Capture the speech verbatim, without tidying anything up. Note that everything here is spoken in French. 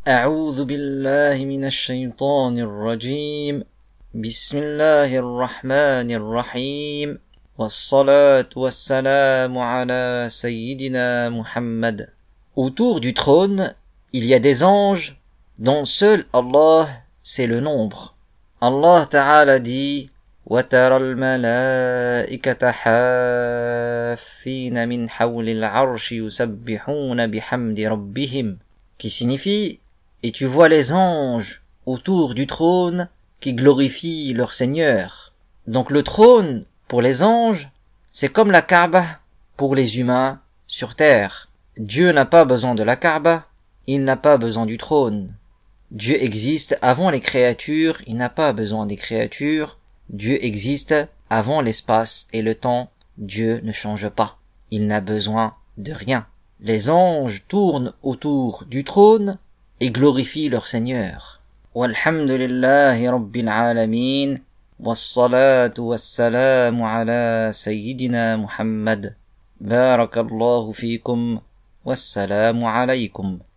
أعوذ بالله من الشيطان الرجيم بسم الله الرحمن الرحيم والصلاة والسلام على سيدنا Muhammad. Autour du trône, il y a des anges dont seul Allah sait le nombre. Allah Ta'ala dit وَتَرَى الْمَلَائِكَةَ حَافِّينَ مِنْ حَوْلِ الْعَرْشِ يُسَبِّحُونَ بِحَمْدِ رَبِّهِمْ, qui signifie et tu vois les anges autour du trône qui glorifient leur Seigneur. Donc le trône pour les anges, c'est comme la Kaaba pour les humains sur terre. Dieu n'a pas besoin de la Kaaba, il n'a pas besoin du trône. Dieu existe avant les créatures, il n'a pas besoin des créatures. Dieu existe avant l'espace et le temps, Dieu ne change pas. Il n'a besoin de rien. Les anges tournent autour du trône et glorifient leur Seigneur. Walhamdulillahi Rabbil Alamin, wassalatu wassalamu ala Sayyidina Muhammad. Barakallahu fikum, wassalamu alaykum.